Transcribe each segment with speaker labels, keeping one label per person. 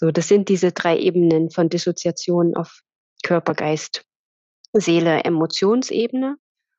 Speaker 1: So, das sind diese 3 Ebenen von Dissoziation auf Körper, Geist, Seele, Emotionsebene.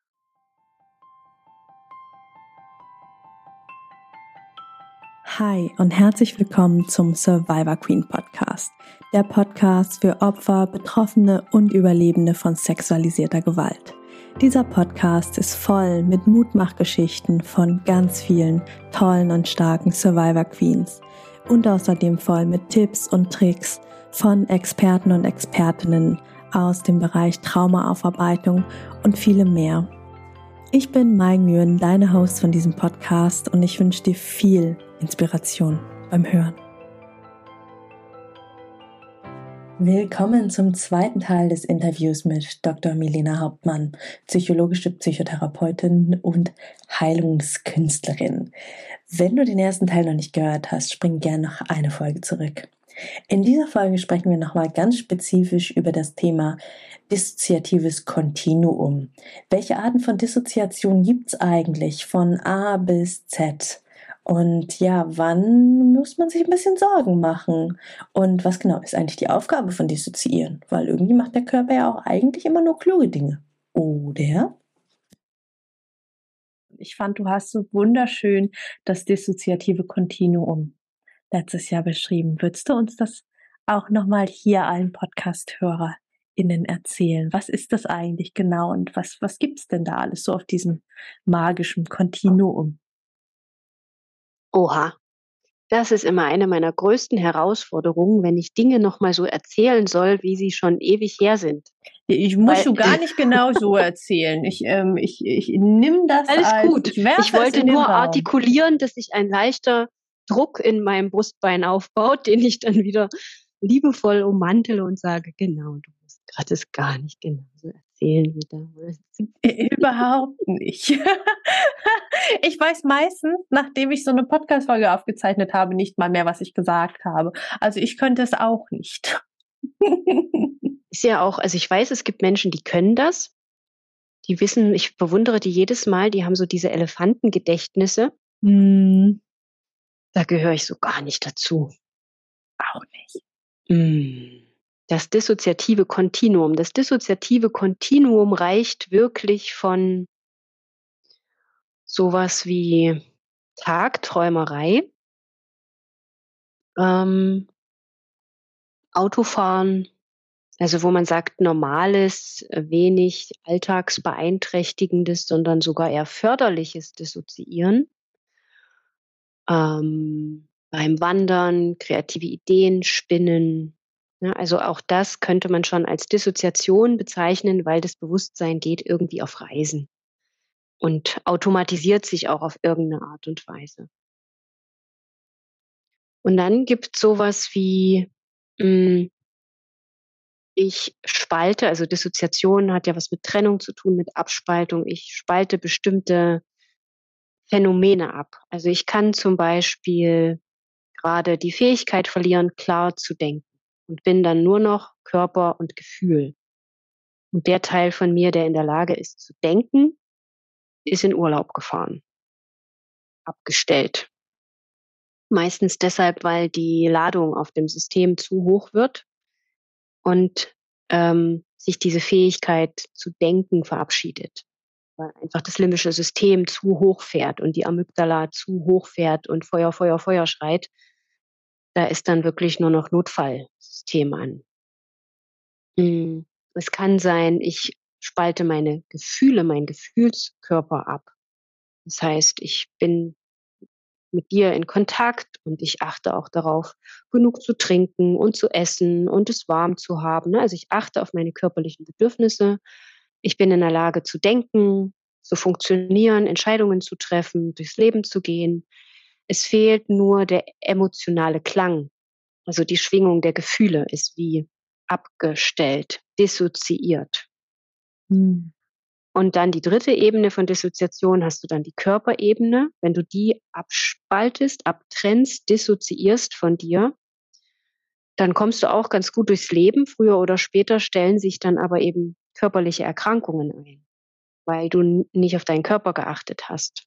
Speaker 2: Hi und herzlich willkommen zum Survivor Queen Podcast. Der Podcast für Opfer, Betroffene und Überlebende von sexualisierter Gewalt. Dieser Podcast ist voll mit Mutmachgeschichten von ganz vielen tollen und starken Survivor Queens und außerdem voll mit Tipps und Tricks von Experten und Expertinnen aus dem Bereich Traumaaufarbeitung und vielem mehr. Ich bin Mai Nguyen, deine Host von diesem Podcast, und ich wünsche dir viel Inspiration beim Hören. Willkommen zum zweiten Teil des Interviews mit Dr. Milena Hauptmann, psychologische Psychotherapeutin und Heilungskünstlerin. Wenn du den ersten Teil noch nicht gehört hast, spring gerne noch eine Folge zurück. In dieser Folge sprechen wir nochmal ganz spezifisch über das Thema dissoziatives Kontinuum. Welche Arten von Dissoziation gibt es eigentlich von A bis Z? Und ja, wann muss man sich ein bisschen Sorgen machen? Und was genau ist eigentlich die Aufgabe von Dissoziieren? Weil irgendwie macht der Körper ja auch eigentlich immer nur kluge Dinge. Oder? Ich fand, du hast so wunderschön das dissoziative Kontinuum letztes Jahr beschrieben. Würdest du uns das auch nochmal hier allen Podcast-HörerInnen erzählen? Was ist das eigentlich genau und was gibt's denn da alles so auf diesem magischen Kontinuum?
Speaker 1: Oha, das ist immer eine meiner größten Herausforderungen, wenn ich Dinge noch mal so erzählen soll, wie sie schon ewig her sind.
Speaker 2: Ich muss du gar nicht genau so erzählen. Ich nehme das
Speaker 1: Alles
Speaker 2: als,
Speaker 1: gut. Ich wollte nur artikulieren, dass sich ein leichter Druck in meinem Brustbein aufbaut, den ich dann wieder liebevoll ummantele und sage, genau, du musst gerade das gar nicht genau so erzählen wie damals.
Speaker 2: Überhaupt nicht. Ich weiß meistens, nachdem ich so eine Podcast-Folge aufgezeichnet habe, nicht mal mehr, was ich gesagt habe. Also ich könnte es auch nicht.
Speaker 1: Ist ja auch, also ich weiß, es gibt Menschen, die können das. Die wissen, ich bewundere die jedes Mal, die haben so diese Elefantengedächtnisse. Da gehöre ich so gar nicht dazu.
Speaker 2: Auch nicht.
Speaker 1: Das dissoziative Kontinuum. Das dissoziative Kontinuum reicht wirklich von sowas wie Tagträumerei, Autofahren, also wo man sagt, normales, wenig alltagsbeeinträchtigendes, sondern sogar eher förderliches Dissoziieren. Beim Wandern, kreative Ideen spinnen. Ja, also auch das könnte man schon als Dissoziation bezeichnen, weil das Bewusstsein geht irgendwie auf Reisen und automatisiert sich auch auf irgendeine Art und Weise. Und dann gibt es sowas wie, ich spalte, also Dissoziation hat ja was mit Trennung zu tun, mit Abspaltung. Ich spalte bestimmte Phänomene ab. Also ich kann zum Beispiel gerade die Fähigkeit verlieren, klar zu denken und bin dann nur noch Körper und Gefühl. Und der Teil von mir, der in der Lage ist zu denken, ist in Urlaub gefahren, abgestellt. Meistens deshalb, weil die Ladung auf dem System zu hoch wird und sich diese Fähigkeit zu denken verabschiedet. Weil einfach das limbische System zu hoch fährt und die Amygdala zu hoch fährt und Feuer, Feuer, Feuer schreit. Da ist dann wirklich nur noch Notfallsystem an. Es kann sein, ich spalte meine Gefühle, meinen Gefühlskörper ab. Das heißt, ich bin mit dir in Kontakt und ich achte auch darauf, genug zu trinken und zu essen und es warm zu haben. Also ich achte auf meine körperlichen Bedürfnisse. Ich bin in der Lage zu denken, zu funktionieren, Entscheidungen zu treffen, durchs Leben zu gehen. Es fehlt nur der emotionale Klang. Also die Schwingung der Gefühle ist wie abgestellt, dissoziiert. Und dann die dritte Ebene von Dissoziation hast du dann die Körperebene. Wenn du die abspaltest, abtrennst, dissoziierst von dir, dann kommst du auch ganz gut durchs Leben. Früher oder später stellen sich dann aber eben körperliche Erkrankungen ein, weil du nicht auf deinen Körper geachtet hast.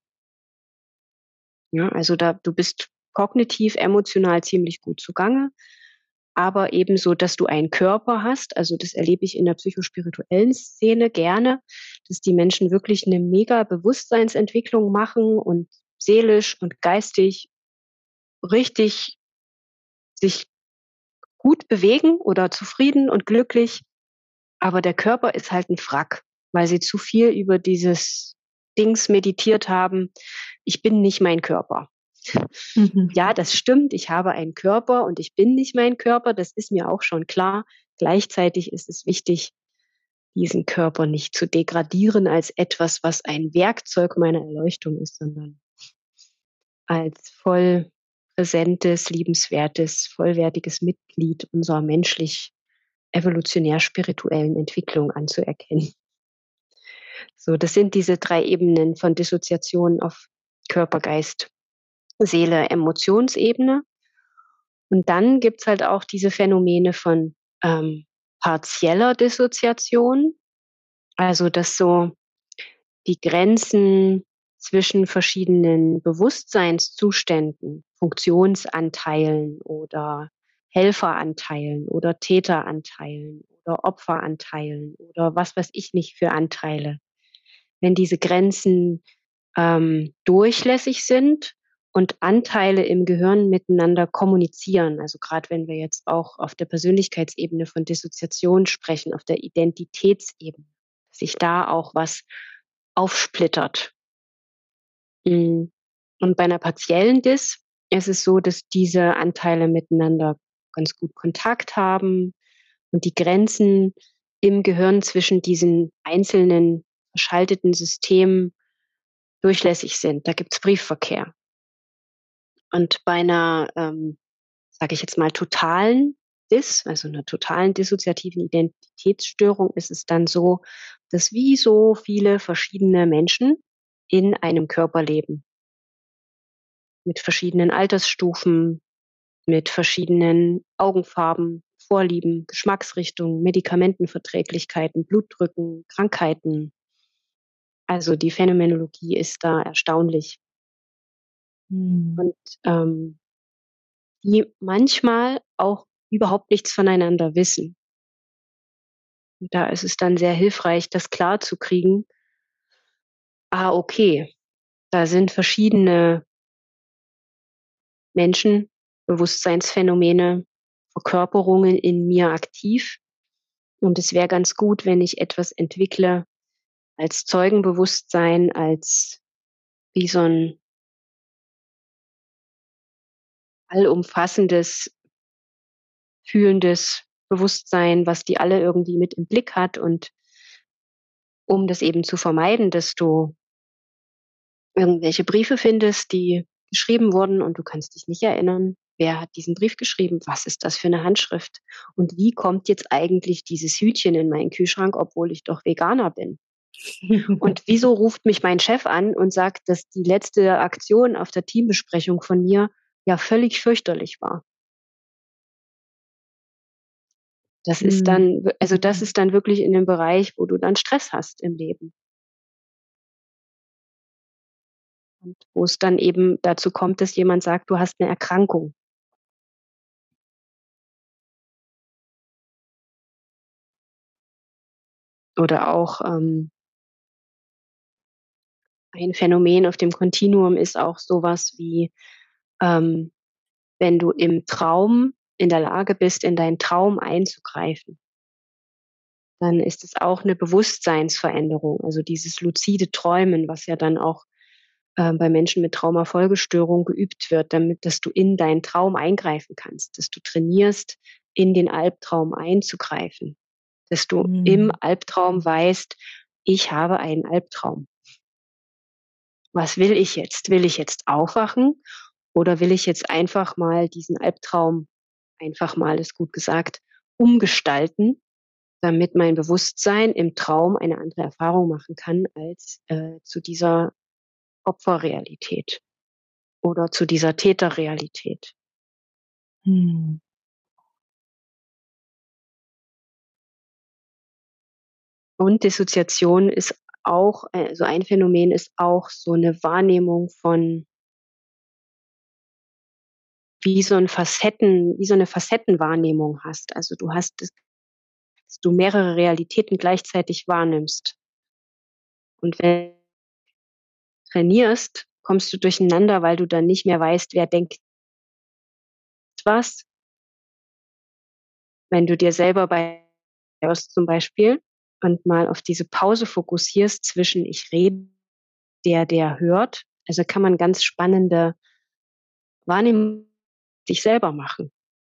Speaker 1: Ja, also du bist kognitiv, emotional ziemlich gut zugange. aber ebenso, dass du einen Körper hast. Also das erlebe ich in der psychospirituellen Szene gerne, dass die Menschen wirklich eine mega Bewusstseinsentwicklung machen und seelisch und geistig richtig sich gut bewegen oder zufrieden und glücklich, aber der Körper ist halt ein Wrack, weil sie zu viel über dieses Dings meditiert haben: „Ich bin nicht mein Körper.“
Speaker 2: Mhm.
Speaker 1: Ja, das stimmt, ich habe einen Körper und ich bin nicht mein Körper, das ist mir auch schon klar. Gleichzeitig ist es wichtig, diesen Körper nicht zu degradieren als etwas, was ein Werkzeug meiner Erleuchtung ist, sondern als voll präsentes, liebenswertes, vollwertiges Mitglied unserer menschlich evolutionär-spirituellen Entwicklung anzuerkennen. So, das sind diese 3 Ebenen von Dissoziation auf Körper, Geist, Seele, Emotionsebene. Und dann gibt's halt auch diese Phänomene von, partieller Dissoziation, also, dass so die Grenzen zwischen verschiedenen Bewusstseinszuständen, Funktionsanteilen oder Helferanteilen oder Täteranteilen oder Opferanteilen oder was weiß ich nicht für Anteile. Wenn diese Grenzen, durchlässig sind und Anteile im Gehirn miteinander kommunizieren, also gerade wenn wir jetzt auch auf der Persönlichkeitsebene von Dissoziation sprechen, auf der Identitätsebene, dass sich da auch was aufsplittert. Mhm. Und bei einer partiellen Dis ist es so, dass diese Anteile miteinander ganz gut Kontakt haben und die Grenzen im Gehirn zwischen diesen einzelnen verschalteten Systemen durchlässig sind. Da gibt's Briefverkehr. Und bei einer, sage ich jetzt mal, totalen Dis, also einer totalen dissoziativen Identitätsstörung, ist es dann so, dass wie so viele verschiedene Menschen in einem Körper leben, mit verschiedenen Altersstufen, mit verschiedenen Augenfarben, Vorlieben, Geschmacksrichtungen, Medikamentenverträglichkeiten, Blutdrücken, Krankheiten. Also, die Phänomenologie ist da erstaunlich
Speaker 2: Mhm.
Speaker 1: und, die manchmal auch überhaupt nichts voneinander wissen. Und da ist es dann sehr hilfreich, das klarzukriegen: „Ah, okay, da sind verschiedene Menschen, Bewusstseinsphänomene, Verkörperungen in mir aktiv. Und es wäre ganz gut, wenn ich etwas entwickle als Zeugenbewusstsein, als wie so 'n allumfassendes, fühlendes Bewusstsein, was die alle irgendwie mit im Blick hat. Und um das eben zu vermeiden, dass du irgendwelche Briefe findest, die geschrieben wurden und du kannst dich nicht erinnern, wer hat diesen Brief geschrieben? Was ist das für 'ne Handschrift? Und wie kommt jetzt eigentlich dieses Hütchen in meinen Kühlschrank, obwohl ich doch Veganer bin? Und wieso ruft mich mein Chef an und sagt, dass die letzte Aktion auf der Teambesprechung von mir ja völlig fürchterlich war? Das ist
Speaker 2: Mhm.
Speaker 1: dann also, das ist dann wirklich in dem Bereich, wo du dann Stress hast im Leben und wo es dann eben dazu kommt, dass jemand sagt, du hast 'ne Erkrankung. Oder auch, ein Phänomen auf dem Kontinuum ist auch so was wie, ähm, wenn du im Traum in der Lage bist, in deinen Traum einzugreifen, dann ist es auch 'ne Bewusstseinsveränderung. Also, dieses luzide Träumen, was ja dann auch, bei Menschen mit Traumafolgestörung geübt wird, damit dass du in deinen Traum eingreifen kannst, dass du trainierst, in den Albtraum einzugreifen, dass du im
Speaker 2: Mhm.
Speaker 1: Albtraum weißt: „Ich habe einen Albtraum. Was will ich jetzt? Will ich jetzt aufwachen oder will ich jetzt einfach mal diesen Albtraum einfach mal ist gut gesagt, umgestalten, damit mein Bewusstsein im Traum eine andere Erfahrung machen kann als, zu dieser Opferrealität oder zu dieser Täterrealität.
Speaker 2: Mhm.
Speaker 1: Und Dissoziation ist auch so ein Phänomen ist auch so 'ne Wahrnehmung von wie so eine Facettenwahrnehmung hast. Also du hast das, dass du mehrere Realitäten gleichzeitig wahrnimmst. Und wenn du trainierst, kommst du durcheinander, weil du dann nicht mehr weißt, wer denkt was. Wenn du dir selber bei hörst zum Beispiel und mal auf diese Pause fokussierst zwischen ich rede, der hört. Also kann man ganz spannende Wahrnehmung sich selber machen,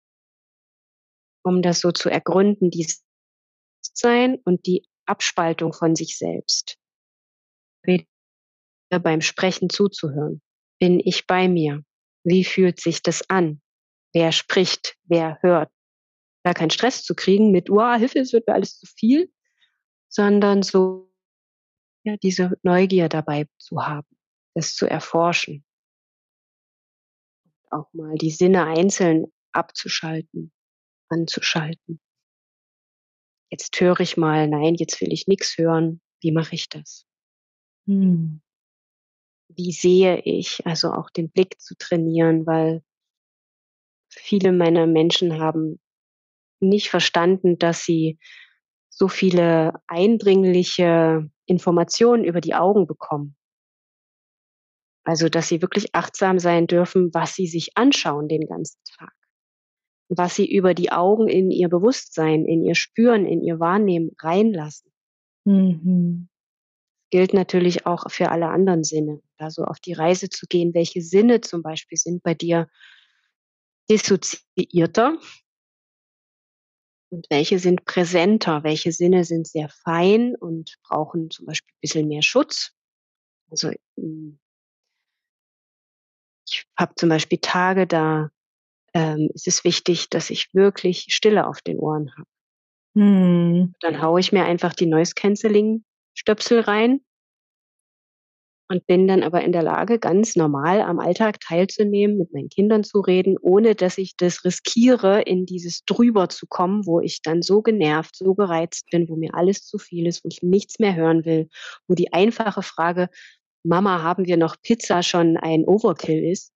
Speaker 1: um das so zu ergründen, dieses Sein und die Abspaltung von sich selbst. Wieder beim Sprechen zuzuhören. Bin ich bei mir? Wie fühlt sich das an? Wer spricht? Wer hört? Da keinen Stress zu kriegen mit, Hilfe, es wird mir alles zu viel, sondern so, ja, diese Neugier dabei zu haben, das zu erforschen, auch mal die Sinne einzeln abzuschalten, anzuschalten. Jetzt höre ich mal, nein, jetzt will ich nichts hören. Wie mache ich das?
Speaker 2: Mhm.
Speaker 1: Wie sehe ich? Also auch den Blick zu trainieren, weil viele meiner Menschen haben nicht verstanden, dass sie so viele eindringliche Informationen über die Augen bekommen. Also, dass sie wirklich achtsam sein dürfen, was sie sich anschauen den ganzen Tag. Was sie über die Augen in ihr Bewusstsein, in ihr Spüren, in ihr Wahrnehmen reinlassen.
Speaker 2: Mhm.
Speaker 1: Gilt natürlich auch für alle anderen Sinne. Da so auf die Reise zu gehen, welche Sinne zum Beispiel sind bei dir dissoziierter und welche sind präsenter? Welche Sinne sind sehr fein und brauchen zum Beispiel ein bisschen mehr Schutz? Also, ich habe zum Beispiel Tage, da, ist es wichtig, dass ich wirklich Stille auf den Ohren habe.
Speaker 2: Mhm.
Speaker 1: Dann haue ich mir einfach die Noise Cancelling Stöpsel rein und bin dann aber in der Lage, ganz normal am Alltag teilzunehmen, mit meinen Kindern zu reden, ohne dass ich das riskiere, in dieses Drüber zu kommen, wo ich dann so genervt, so gereizt bin, wo mir alles zu viel ist, wo ich nichts mehr hören will, wo die einfache Frage: „Mama, haben wir noch Pizza?“ schon ein Overkill ist.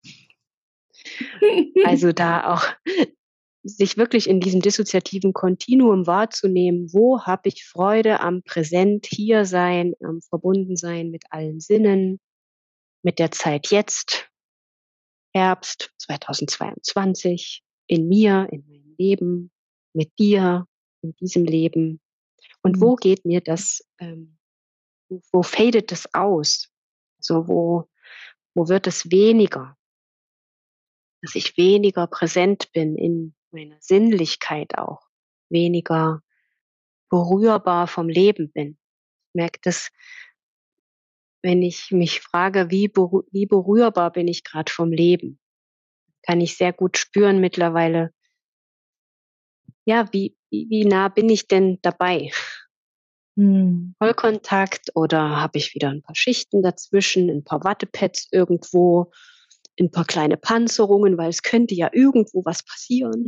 Speaker 1: Also, da auch sich wirklich in diesem dissoziativen Kontinuum wahrzunehmen, wo habe ich Freude am Präsent hier sein, am Verbundensein mit allen Sinnen, mit der Zeit jetzt, Herbst 2022, in mir, in meinem Leben, mit dir, in diesem Leben. Und
Speaker 2: Mhm.
Speaker 1: wo geht mir das, wo fadet das aus? So, wo wird es weniger? Dass ich weniger präsent bin in meiner Sinnlichkeit auch, weniger berührbar vom Leben bin. Ich merke das, wenn ich mich frage, wie berührbar bin ich gerade vom Leben? Kann ich sehr gut spüren mittlerweile, ja, wie nah bin ich denn dabei?
Speaker 2: Mhm.
Speaker 1: Vollkontakt oder habe ich wieder ein paar Schichten dazwischen, ein paar Wattepads irgendwo, ein paar kleine Panzerungen, weil es könnte ja irgendwo was passieren.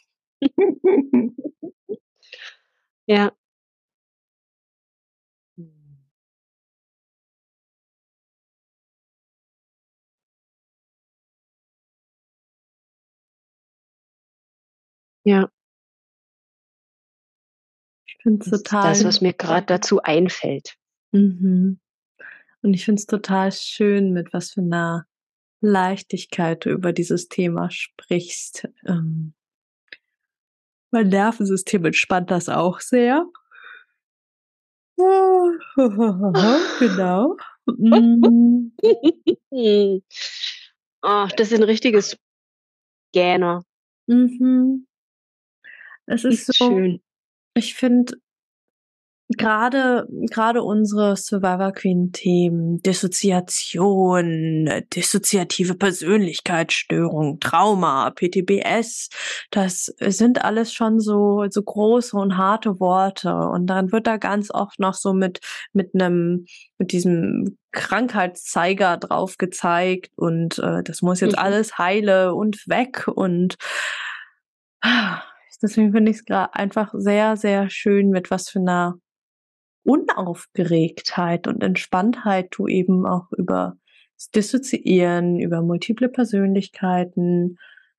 Speaker 1: Ja. Mhm. Ja,
Speaker 2: Ich finde es
Speaker 1: das ist das,
Speaker 2: total
Speaker 1: was mir grad dazu einfällt.
Speaker 2: mhm. Und ich finde es total schön, mit was für 'ner Leichtigkeit du über dieses Thema sprichst. Mein Nervensystem entspannt das auch sehr. Genau. Hm,
Speaker 1: Mhm. Oh, das ist 'n richtiges Gähner.
Speaker 2: mhm. Es ist so,
Speaker 1: Schön.
Speaker 2: ich finde grade unsere Survivor Queen Themen, Dissoziation, dissoziative Persönlichkeitsstörung, Trauma, PTBS, das sind alles schon so große und harte Worte. Und dann wird da ganz oft noch so mit diesem Krankheitszeiger drauf gezeigt und, das muss jetzt
Speaker 1: Mhm.
Speaker 2: alles heile und weg und deswegen finde ich's einfach sehr, sehr schön, mit was für 'ner Unaufgeregtheit und Entspanntheit du eben auch über das Dissoziieren, über multiple Persönlichkeiten,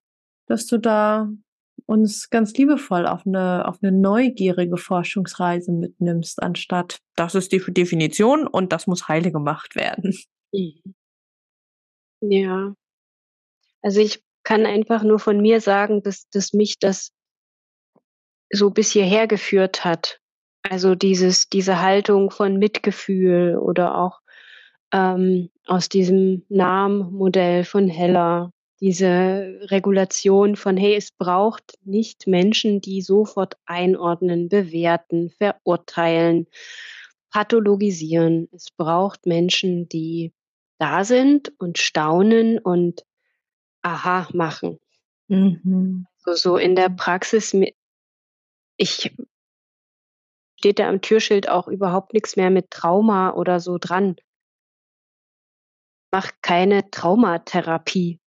Speaker 2: dass du da uns ganz liebevoll auf eine neugierige Forschungsreise mitnimmst, anstatt das ist die Definition und das muss heile gemacht werden.
Speaker 1: Mhm. Ja. Also, ich kann einfach nur von mir sagen, dass mich das so bis hierher geführt hat. Also, diese Haltung von Mitgefühl oder auch, aus diesem NARM-Modell von Heller, diese Regulation von: „Hey, es braucht nicht Menschen, die sofort einordnen, bewerten, verurteilen, pathologisieren. Es braucht Menschen, die da sind und staunen und Aha machen.“
Speaker 2: Mhm.
Speaker 1: So in der Praxis ich steht da am Türschild auch überhaupt nix mehr mit Trauma oder so dran. Mache keine Traumatherapie.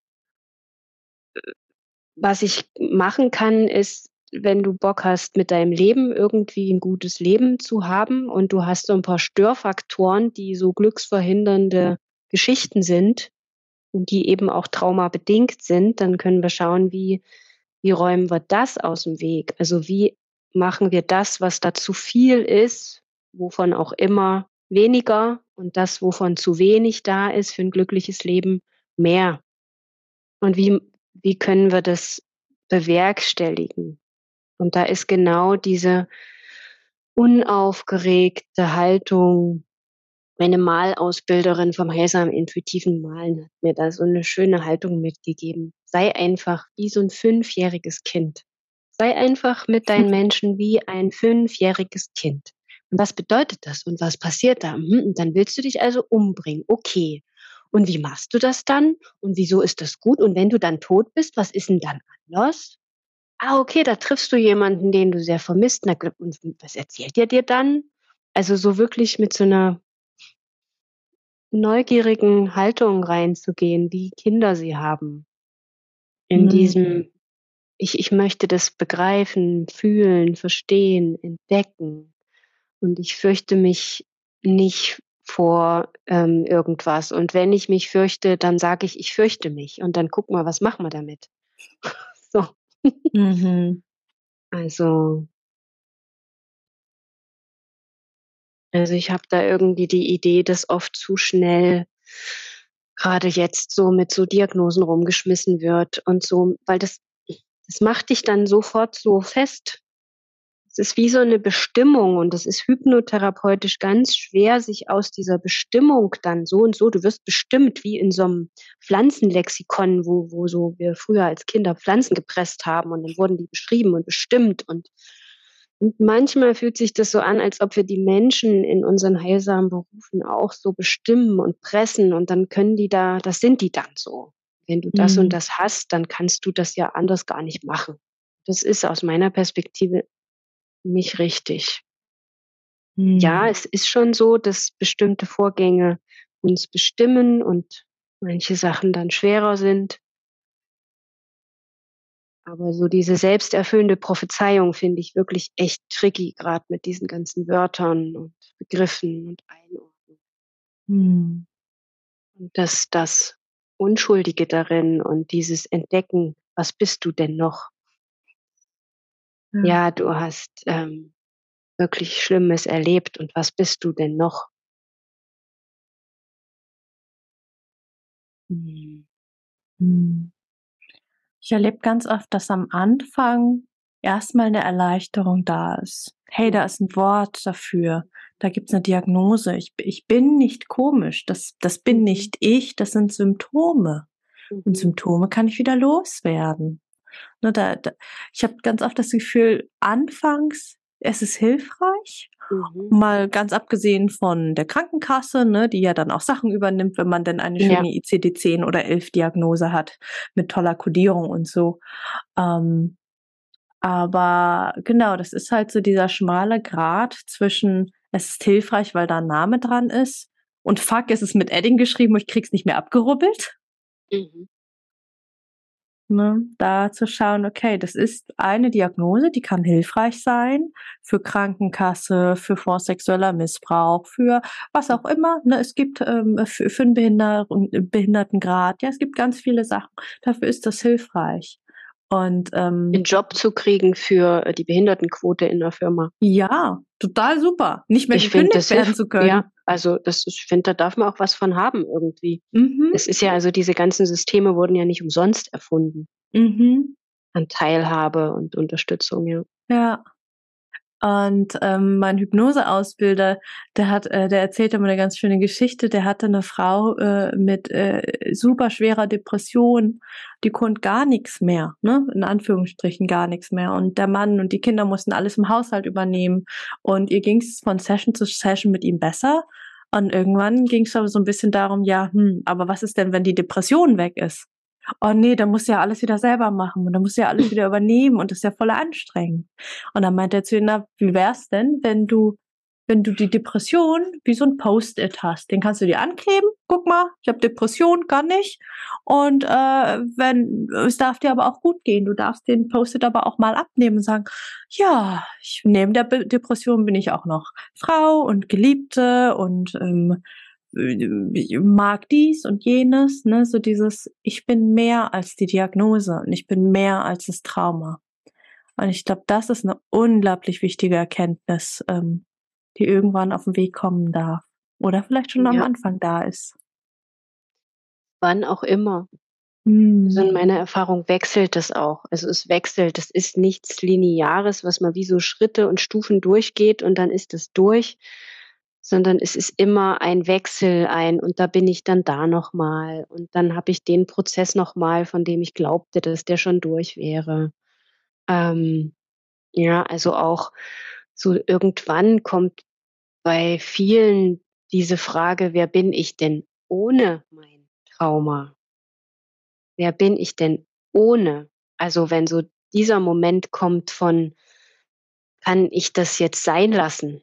Speaker 1: Was ich machen kann, ist, wenn du Bock hast, mit deinem Leben irgendwie 'n gutes Leben zu haben und du hast so 'n paar Störfaktoren, die so glücksverhindernde Geschichten sind und die eben auch traumabedingt sind, dann können wir schauen, wie räumen wir das aus'm Weg? Also, wie machen wir das, was da zu viel ist, wovon auch immer, weniger und das, wovon zu wenig da ist für 'n glückliches Leben, mehr? Und wie können wir das bewerkstelligen? Und da ist genau diese unaufgeregte Haltung meine Malausbilderin vom heilsamen intuitiven Malen hat mir da so 'ne schöne Haltung mitgegeben. Sei einfach wie so 'n fünfjähriges Kind. Sei einfach mit deinen Menschen wie ein fünfjähriges Kind. Und was bedeutet das? Und was passiert da? Und dann willst du dich also umbringen. Okay. Und wie machst du das dann? Und wieso ist das gut? Und wenn du dann tot bist, was ist 'n dann anders? Ah, okay, da triffst du jemanden, den du sehr vermisst. Na g und was erzählt der dir dann? Also, so wirklich mit so 'ner neugierigen Haltung reinzugehen, wie Kinder sie haben. In
Speaker 2: Mhm.
Speaker 1: diesem ich möchte das begreifen, fühlen, verstehen, entdecken. Und ich fürchte mich nicht vor, irgendwas. Und wenn ich mich fürchte, dann sage ich: „Ich fürchte mich.“ Und dann gucken wir, was machen wir damit? So.
Speaker 2: Mhm.
Speaker 1: Also ich habe da irgendwie die Idee, dass oft zu schnell grade jetzt so mit so Diagnosen rumgeschmissen wird und so, weil das macht dich dann sofort so fest. Es ist wie so 'ne Bestimmung und das ist hypnotherapeutisch ganz schwer, sich aus dieser Bestimmung dann so und so du wirst bestimmt wie in so 'nem Pflanzenlexikon, wo so wir früher als Kinder Pflanzen gepresst haben und dann wurden die beschrieben und bestimmt und manchmal fühlt sich das so an, als ob wir die Menschen in unseren heilsamen Berufen auch so bestimmen und pressen und dann können die da das sind die dann so. Wenn du das und
Speaker 2: Mhm.
Speaker 1: das hast, dann kannst du das ja anders gar nicht machen. Das ist aus meiner Perspektive nicht richtig. Ja,
Speaker 2: Mhm.
Speaker 1: es ist schon so, dass bestimmte Vorgänge uns bestimmen und manche Sachen dann schwerer sind. Aber so diese selbsterfüllende Prophezeiung finde ich wirklich echt tricky, grad mit diesen ganzen Wörtern und Begriffen und Einordnung.
Speaker 2: Mhm.
Speaker 1: Und das Unschuldige darin und dieses Entdecken: „Was bist du denn noch?“
Speaker 2: Ja.
Speaker 1: Ja, du hast, wirklich Schlimmes erlebt und was bist du denn noch? Mhm.
Speaker 2: Mhm. Ich erlebe ganz oft, dass am Anfang erst mal 'ne Erleichterung da ist. Hey, da
Speaker 1: Mhm.
Speaker 2: ist 'n Wort dafür. Da gibt's 'ne Diagnose. Ich bin nicht komisch. Das bin
Speaker 1: Mhm.
Speaker 2: nicht ich, das sind Symptome. Und
Speaker 1: Mhm.
Speaker 2: Symptome kann ich wieder loswerden. Ne, da ich habe ganz oft das Gefühl, anfangs es ist hilfreich,
Speaker 1: Mhm.
Speaker 2: mal ganz abgesehen von der Krankenkasse, ne, die ja dann auch Sachen übernimmt, wenn man denn eine
Speaker 1: Ja.
Speaker 2: schöne ICD-10 oder 11 Diagnose hat mit toller Kodierung und so. Ähm, aber genau, das ist halt so dieser schmale Grat zwischen: Es ist hilfreich, weil da 'n Name dran ist und fuck, es ist mit Edding geschrieben und ich kriege es nicht mehr abgerubbelt.
Speaker 1: Mhm.
Speaker 2: Ne, da zu schauen, okay, das ist eine Diagnose, die kann hilfreich sein für Krankenkasse, für Fonds sexueller Missbrauch, für was auch immer, ne? Es gibt, für 'n Behindertengrad, ja, es gibt ganz viele Sachen. Dafür ist das hilfreich. Und
Speaker 1: einen Job zu kriegen für die Behindertenquote in der Firma.
Speaker 2: ja, total super. Nicht mehr
Speaker 1: Ich finde,
Speaker 2: gekündigt
Speaker 1: das
Speaker 2: werden
Speaker 1: hilft.
Speaker 2: zu können.
Speaker 1: Ja, also ich finde, da darf man auch was von haben irgendwie.
Speaker 2: Mhm.
Speaker 1: Es ist ja, also diese ganzen Systeme wurden ja nicht umsonst erfunden.
Speaker 2: Mhm.
Speaker 1: An Teilhabe und Unterstützung, ja.
Speaker 2: Ja. Und mein Hypnoseausbilder, der erzählt immer eine ganz schöne Geschichte. Der hatte eine Frau mit super schwerer Depression, die konnte gar nichts mehr, ne? In Anführungsstrichen gar nichts mehr. Und der Mann und die Kinder mussten alles im Haushalt übernehmen. Und ihr ging es von Session zu Session mit ihm besser. Und irgendwann ging es aber so ein bisschen darum, ja, aber was ist denn, wenn die Depression weg ist? Oh nee, dann musst du ja alles wieder selber machen und dann musst du ja alles wieder übernehmen und das ist ja voll anstrengend. Und dann meinte er zu ihr, na, wie wär's denn, wenn du die Depression wie so ein Post-it hast? Den kannst du dir ankleben. Guck mal, ich habe Depression, kann ich. Und es darf dir aber auch gut gehen. Du darfst den Post-it aber auch mal abnehmen und sagen, ja, neben der Depression bin ich auch noch Frau und Geliebte und mag dies und jenes, ne, so dieses, ich bin mehr als die Diagnose und ich bin mehr als das Trauma. Und ich glaube, das ist eine unglaublich wichtige Erkenntnis, die irgendwann auf den Weg kommen darf oder vielleicht schon am
Speaker 1: Ja,
Speaker 2: Anfang da ist.
Speaker 1: wann auch immer. Also in
Speaker 2: Mhm.
Speaker 1: meiner Erfahrung wechselt das auch. Also es wechselt. Das ist nichts Lineares, was man wie so Schritte und Stufen durchgeht und dann ist es durch, sondern es ist immer ein Wechsel, und da bin ich dann da noch mal und dann habe ich den Prozess noch mal, von dem ich glaubte, dass der schon durch wäre. Ähm, ja, also auch so irgendwann kommt bei vielen diese Frage: „Wer bin ich denn ohne mein Trauma?“ Wer bin ich denn ohne? Also, wenn so dieser Moment kommt von: „Kann ich das jetzt sein lassen?“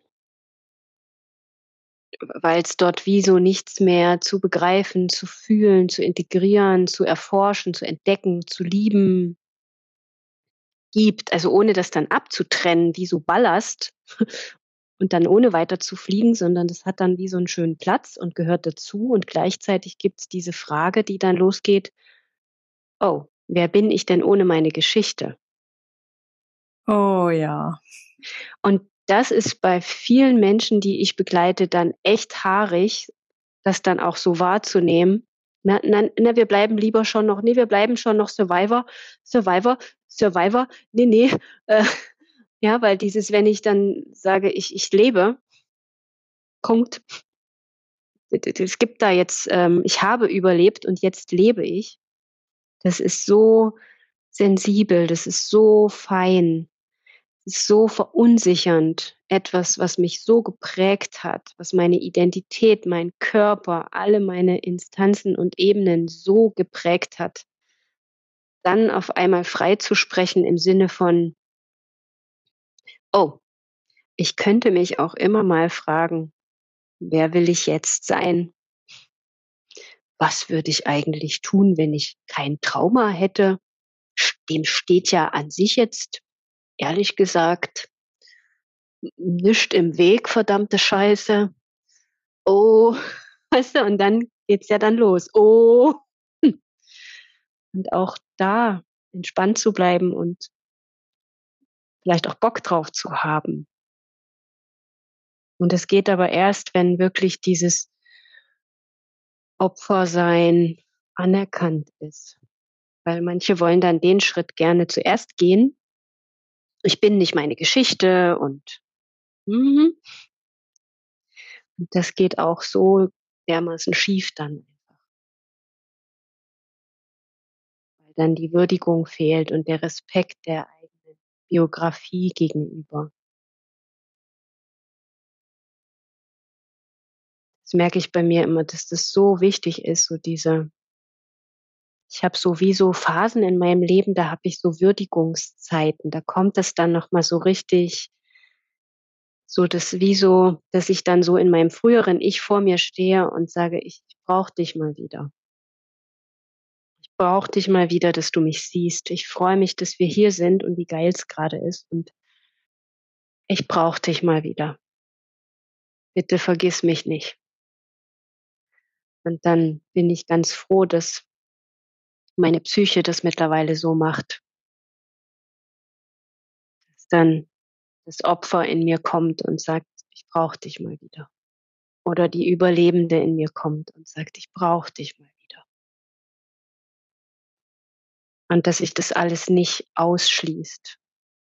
Speaker 1: Weil es dort wie so nichts mehr zu begreifen, zu fühlen, zu integrieren, zu erforschen, zu entdecken, zu lieben gibt. Also, ohne das dann abzutrennen wie so Ballast und dann ohne weiter zu fliegen, sondern das hat dann wie so 'n schönen Platz und gehört dazu und gleichzeitig gibt's diese Frage, die dann losgeht: „Oh, wer bin ich denn ohne meine Geschichte?“
Speaker 2: Oh ja.
Speaker 1: Und das ist bei vielen Menschen, die ich begleite, dann echt haarig, das dann auch so wahrzunehmen. Na, wir bleiben lieber schon noch, ne, wir bleiben schon noch Survivor, Survivor, Survivor. Ne. Äh, ja, weil dieses, wenn ich dann sage, ich lebe, Punkt. Es gibt da jetzt, ich habe überlebt und jetzt lebe ich. Das ist so sensibel, das ist so fein. Ist so verunsichernd. Etwas, was mich so geprägt hat, was meine Identität, meinen Körper, alle meine Instanzen und Ebenen so geprägt hat. Dann auf einmal frei zu sprechen im Sinne von: „Oh, ich könnte mich auch immer mal fragen, wer will ich jetzt sein? Was würde ich eigentlich tun, wenn ich kein Trauma hätte?“ Dem steht ja an sich jetzt, ehrlich gesagt, nischt im Weg, verdammte Scheiße. Oh, weißt du, und dann geht's ja dann los. Oh. Hm. Und auch da entspannt zu bleiben und vielleicht auch Bock drauf zu haben. Und es geht aber erst, wenn wirklich dieses Opfersein anerkannt ist. Weil manche wollen dann den Schritt gerne zuerst gehen. Ich bin nicht meine Geschichte und mhm. Und das geht auch so dermaßen schief dann, weil dann die Würdigung fehlt und der Respekt der eigenen Biografie gegenüber. Das merke ich bei mir immer, dass das so wichtig ist, so diese, ich habe so Phasen in meinem Leben, da habe ich so Würdigungszeiten. Da kommt es dann noch mal so richtig, so das wie so, dass ich dann so in meinem früheren Ich vor mir stehe und sage: „Ich brauche dich mal wieder. Ich brauche dich mal wieder, dass du mich siehst. Ich freue mich, dass wir hier sind und wie geil es grade ist und ich brauche dich mal wieder. Bitte vergiss mich nicht.“ Und dann bin ich ganz froh, dass meine Psyche das mittlerweile so macht. Dass dann das Opfer in mir kommt und sagt: „Ich brauche dich mal wieder.“ Oder die Überlebende in mir kommt und sagt: „Ich brauche dich mal wieder.“ Und dass sich das alles nicht ausschließt.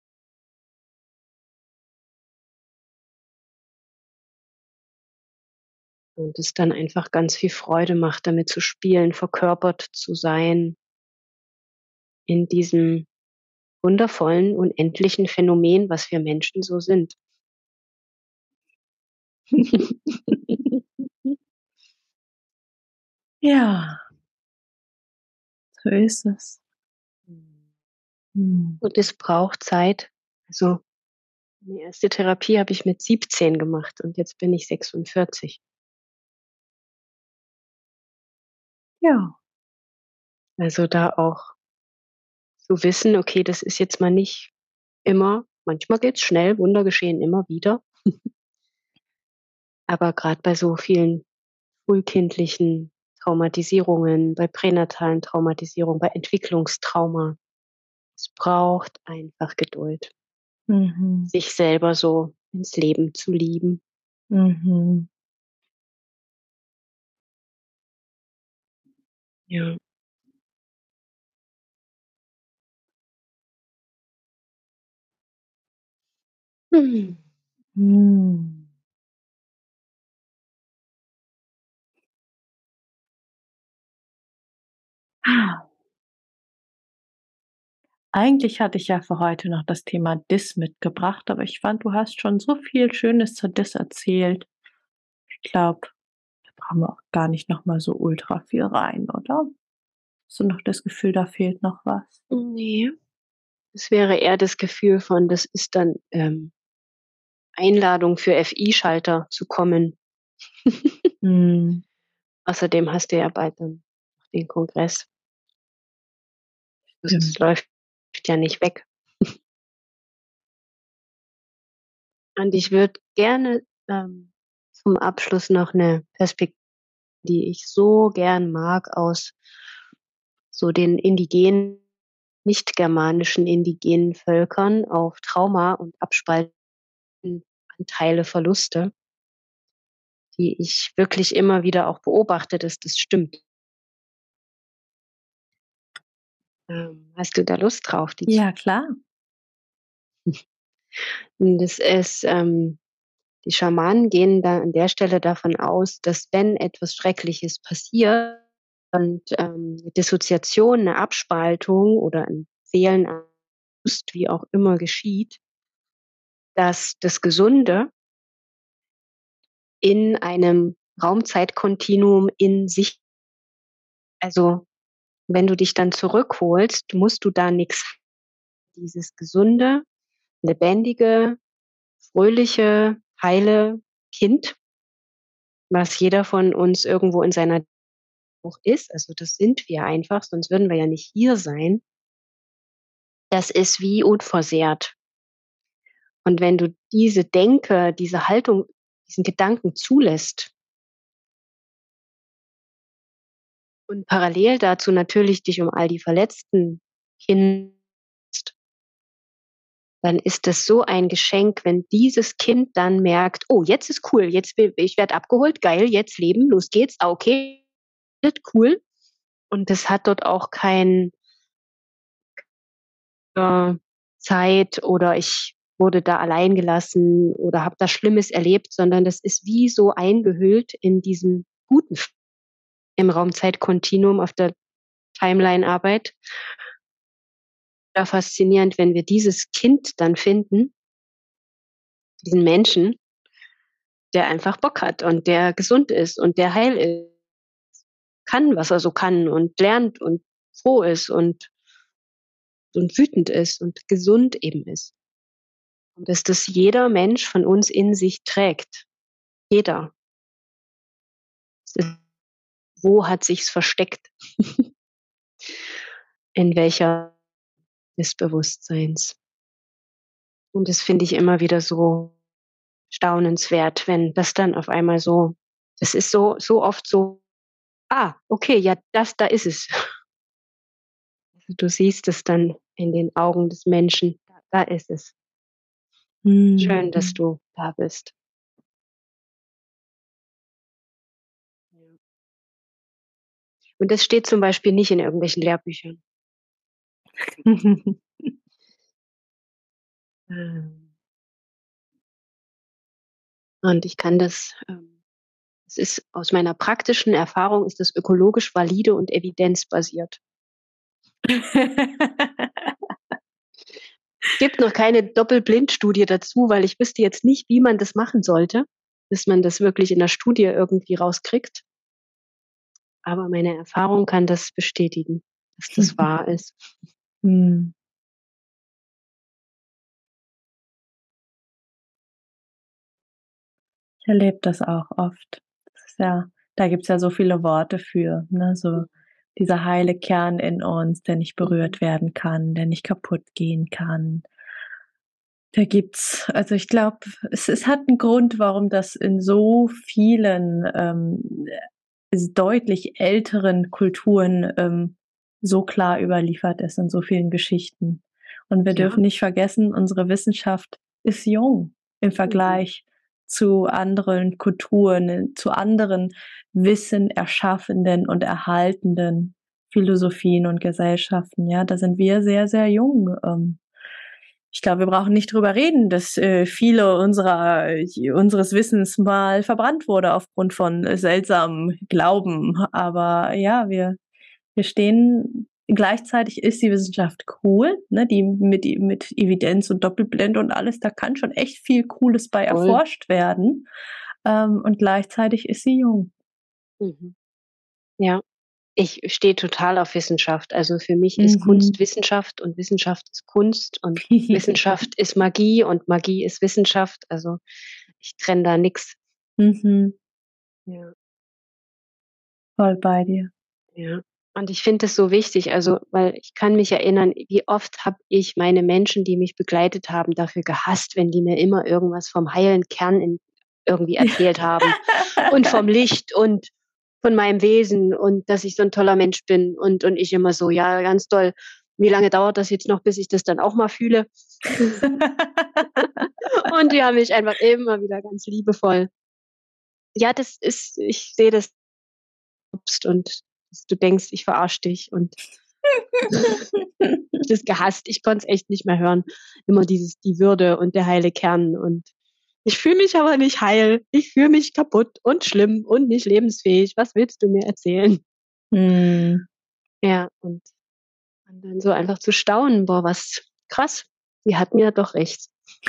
Speaker 1: Und es dann einfach ganz viel Freude macht, damit zu spielen, verkörpert zu sein in diesem wundervollen, unendlichen Phänomen, was wir Menschen so sind.
Speaker 2: Ja, so ist es. Mhm.
Speaker 1: Und es braucht Zeit. Also, die erste Therapie habe ich mit 17 gemacht und jetzt bin ich 46.
Speaker 2: Ja.
Speaker 1: Also, da auch zu wissen: „Okay, das ist jetzt mal nicht immer, manchmal geht's schnell, Wunder geschehen immer wieder.“ Aber grad bei so vielen frühkindlichen Traumatisierungen, bei pränatalen Traumatisierungen, bei Entwicklungstrauma, es braucht einfach Geduld,
Speaker 2: Mhm.
Speaker 1: sich selber so ins Leben zu lieben.
Speaker 2: Mhm.
Speaker 1: Ja. Mhm.
Speaker 2: Mhm. Ah, eigentlich hatte ich ja für heute noch das Thema Diss mitgebracht, aber ich fand, du hast schon so viel Schönes zur Diss erzählt. Ich glaube, da brauchen wir auch gar nicht noch mal so ultra viel rein, oder? Hast du noch das Gefühl, da fehlt noch was?
Speaker 1: Ne, es wäre eher das Gefühl von, das ist dann, Einladung für FI-Schalter zu kommen.
Speaker 2: Mhm.
Speaker 1: Außerdem hast du ja bald dann den Kongress. Das
Speaker 2: Stimmt.
Speaker 1: läuft ja nicht weg. Und ich würde gerne, zum Abschluss noch 'ne Perspektive, die ich so gern mag, aus so den indigenen, nicht-germanischen indigenen Völkern auf Trauma und Abspalten, Anteile, Verluste, die ich wirklich immer wieder auch beobachte, dass das stimmt. Hast du da Lust drauf, die zu
Speaker 2: Ja, klar.
Speaker 1: und das ist, die Schamanen gehen da an der Stelle davon aus, dass wenn etwas Schreckliches passiert und, 'ne Dissoziation, 'ne Abspaltung oder 'n Fehlen an Lust, wie auch immer geschieht, dass das Gesunde in einem Raumzeitkontinuum in sich, also, wenn du dich dann zurückholst, musst du da nix, dieses gesunde, lebendige, fröhliche, heile Kind, was jeder von uns irgendwo in seiner auch ist, also das sind wir einfach, sonst würden wir ja nicht hier sein, das ist wie unversehrt. Und wenn du diese Denke, diese Haltung, diesen Gedanken zulässt und parallel dazu natürlich dich um all die Verletzten kümmerst, dann ist das so ein Geschenk, wenn dieses Kind dann merkt: „Oh, jetzt ist cool, jetzt ich werde abgeholt, geil, jetzt leben, los geht's. Ah, okay, cool.“ Und das hat dort auch kein, äh, Zeit oder ich wurde da allein gelassen oder habe da Schlimmes erlebt, sondern das ist wie so eingehüllt in diesem guten im Raum-Zeit-Kontinuum auf der Timeline-Arbeit. Ja, faszinierend, wenn wir dieses Kind dann finden, diesen Menschen, der einfach Bock hat und der gesund ist und der heil ist, kann, was er so kann und lernt und froh ist und wütend ist und gesund eben ist. Und dass das jeder Mensch von uns in sich trägt. Jeder. Wo hat sich's versteckt? In welcher des Bewusstseins? Und das finde ich immer wieder so staunenswert, wenn das dann auf einmal so, das ist so oft so: „Ah, okay, ja, das da ist es.“ Du siehst es dann in den Augen des Menschen, da ist es. Schön, dass du da bist. Und das steht zum Beispiel nicht in irgendwelchen Lehrbüchern. Und ich kann das, es ist aus meiner praktischen Erfahrung ist das ökologisch valide und evidenzbasiert. Es gibt noch keine Doppelblindstudie dazu, weil ich wüsste jetzt nicht, wie man das machen sollte, bis man das wirklich in der Studie irgendwie rauskriegt. Aber meine Erfahrung kann das bestätigen, dass das wahr ist.
Speaker 2: Hm. Ich erlebe das auch oft. Das ist ja, da gibt's ja so viele Worte für, ne? So dieser heile Kern in uns, der nicht berührt werden kann, der nicht kaputt gehen kann. Da gibt's, also ich glaube, es hat einen Grund, warum das in so vielen, deutlich älteren Kulturen, so klar überliefert ist in so vielen Geschichten. Und wir
Speaker 1: Ja.
Speaker 2: dürfen nicht vergessen, unsere Wissenschaft ist jung im Vergleich zu anderen Kulturen, zu anderen Wissen erschaffenden und erhaltenden Philosophien und Gesellschaften. Ja, da sind wir sehr, sehr jung. Ich glaube, wir brauchen nicht drüber reden, dass viele unseres Wissens mal verbrannt wurde aufgrund von seltsamen Glauben. Aber ja, wir stehen, gleichzeitig ist die Wissenschaft cool, ne, die mit Evidenz und Doppelblende und alles, da kann schon echt viel Cooles bei
Speaker 1: Voll.
Speaker 2: erforscht werden. Und gleichzeitig ist sie jung.
Speaker 1: Ja, ich stehe total auf Wissenschaft. Also für mich ist Kunst Wissenschaft und Wissenschaft ist Kunst und Wissenschaft ist Magie und Magie ist Wissenschaft. Also ich trenne da nix. Ja,
Speaker 2: Voll bei dir.
Speaker 1: ja. Und ich finde das so wichtig, also, weil ich kann mich erinnern, wie oft habe ich meine Menschen, die mich begleitet haben, dafür gehasst, wenn die mir immer irgendwas vom heilen Kern irgendwie erzählt haben und vom Licht und von meinem Wesen und dass ich so ein toller Mensch bin und ich immer so: „Ja, ganz toll. Wie lange dauert das jetzt noch, bis ich das dann auch mal fühle?“ Und die haben mich einfach immer wieder ganz liebevoll, ja, das ist, ich sehe das und dass du denkst, ich verarsche dich und das gehasst. Ich konnte es echt nicht mehr hören. Immer dieses die Würde und der heile Kern und ich fühle mich aber nicht heil. Ich fühle mich kaputt und schlimm und nicht lebensfähig. Was willst du mir erzählen? Ja, und dann so einfach zu staunen: „Boah, was krass, die hatten ja doch recht.“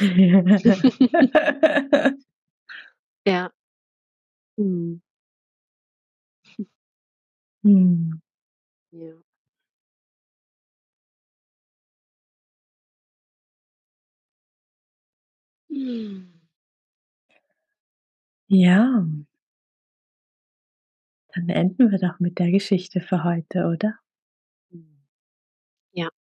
Speaker 1: Ja. Mhm. Ja. Mhm.
Speaker 2: Ja, dann enden wir doch mit der Geschichte für heute, oder?
Speaker 1: Ja,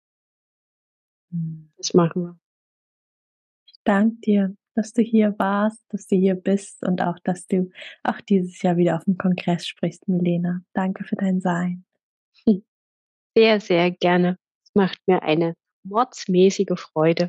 Speaker 2: Mhm.
Speaker 1: das machen wir.
Speaker 2: Danke dir, dass du hier warst, dass du hier bist und auch, dass du auch dieses Jahr wieder auf dem Kongress sprichst, Milena. Danke für dein Sein.
Speaker 1: Sehr, sehr gerne. Es macht mir eine mordsmäßige Freude.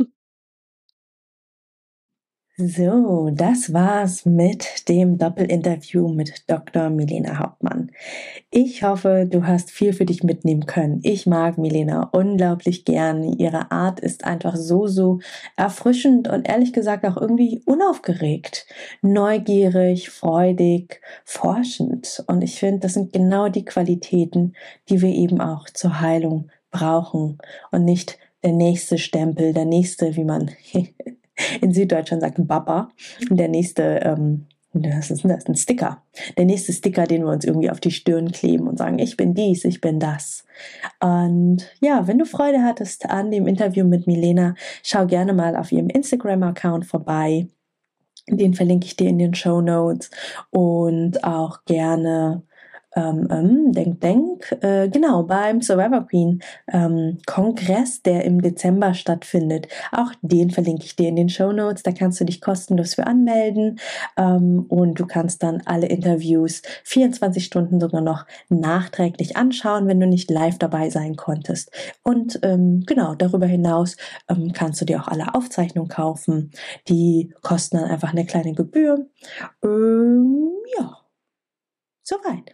Speaker 2: So, das war's mit dem Doppelinterview mit Dr. Milena Hauptmann. Ich hoffe, du hast viel für dich mitnehmen können. Ich mag Milena unglaublich gern. Ihre Art ist einfach so, so erfrischend und ehrlich gesagt auch irgendwie unaufgeregt, neugierig, freudig, forschend. Und ich finde, das sind genau die Qualitäten, die wir eben auch zur Heilung brauchen und nicht der nächste Stempel, der nächste, wie man in Süddeutschland sagt, ein Baba, der nächste, was ist denn das? Ein Sticker. Der nächste Sticker, den wir uns irgendwie auf die Stirn kleben und sagen, ich bin dies, ich bin das. Und ja, wenn du Freude hattest an dem Interview mit Milena, schau gerne mal auf ihrem Instagram-Account vorbei. Den verlinke ich dir in den Shownotes und auch gerne genau, beim Survivor Queen Kongress, der im Dezember stattfindet. Auch den verlinke ich dir in den Shownotes. Da kannst du dich kostenlos für anmelden und du kannst dann alle Interviews 24 Stunden sogar noch nachträglich anschauen, wenn du nicht live dabei sein konntest. Und genau, darüber hinaus kannst du dir auch alle Aufzeichnungen kaufen. Die kosten dann einfach eine kleine Gebühr. Ja, soweit.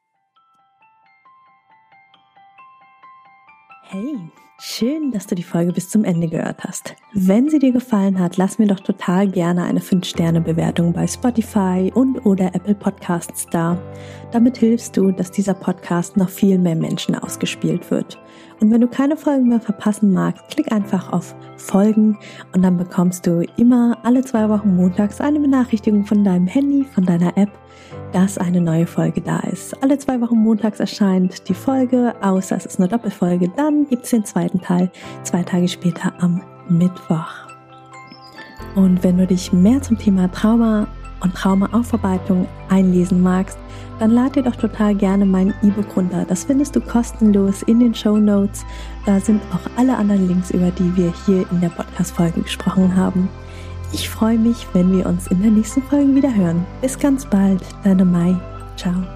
Speaker 2: Hey, schön, dass du die Folge bis zum Ende gehört hast. Wenn sie dir gefallen hat, lass mir doch total gerne eine 5-Sterne-Bewertung bei Spotify und/oder Apple Podcasts da. Damit hilfst du, dass dieser Podcast noch viel mehr Menschen ausgespielt wird. Und wenn du keine Folgen mehr verpassen magst, klick einfach auf Folgen und dann bekommst du immer alle 2 Wochen montags eine Benachrichtigung von deinem Handy, von deiner App, dass eine neue Folge da ist. Alle 2 Wochen montags erscheint die Folge, außer es ist eine Doppelfolge. Dann gibt es den zweiten Teil 2 Tage später am Mittwoch. Und wenn du dich mehr zum Thema Trauma und Traumaaufarbeitung einlesen magst, dann lad dir doch total gerne mein E-Book runter. Das findest du kostenlos in den Shownotes. Da sind auch alle anderen Links, über die wir hier in der Podcast-Folge gesprochen haben. Ich freue mich, wenn wir uns in der nächsten Folge wieder hören. Bis ganz bald, deine Mai. Ciao.